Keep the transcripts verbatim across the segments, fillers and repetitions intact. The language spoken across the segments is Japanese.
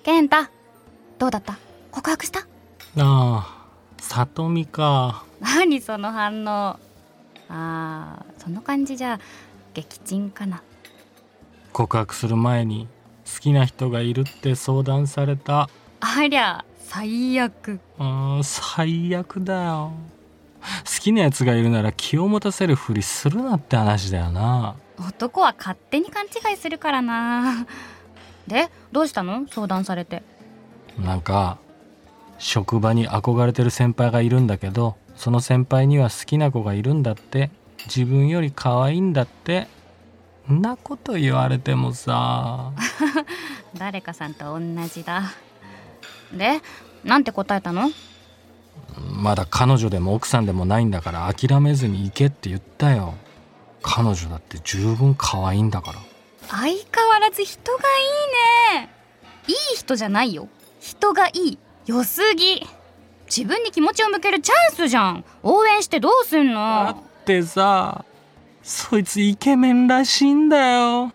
健太、どうだった？告白した？ ああ、里美か。 何その反応。あー、その感じじゃ撃沈かな。 告白する前に好きな人がいるって相談された。 ありゃ最悪。 あー最悪だよ。好きなやつがいるなら気を持たせるふりするなって話だよな。 男は勝手に勘違いするからな。でどうしたの？相談されて。 なんか職場に憧れてる先輩がいるんだけど、その先輩には好きな子がいるんだって。自分より可愛いんだって。んなこと言われてもさ。 誰かさんと同じだ。でなんて答えたの？ まだ彼女でも奥さんでもないんだから諦めずに行けって言ったよ。彼女だって十分可愛いんだから。 相変わらず人がいいね。いい人じゃないよ、人がいい。良すぎ。自分に気持ちを向けるチャンスじゃん。応援してどうすんの？ だってさ、そいつイケメンらしいんだよ。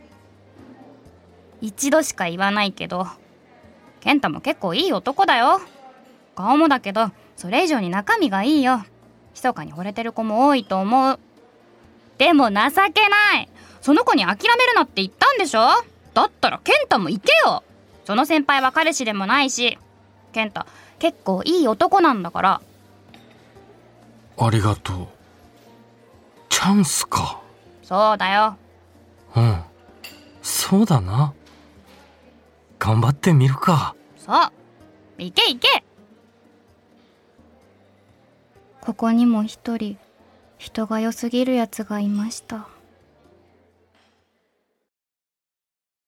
一度しか言わないけど、健太も結構いい男だよ。顔もだけどそれ以上に中身がいいよ。密かに惚れてる子も多いと思う。でも情けない。その子に諦めるなって言ったんでしょ。だったら健太も行けよ。その先輩は彼氏でもないし、健太結構いい男なんだから。 ありがとう。チャンスか。 そうだよ。 うん、そうだな。頑張ってみるか。 そう、行け行け。ここにも一人人が良すぎるやつがいました。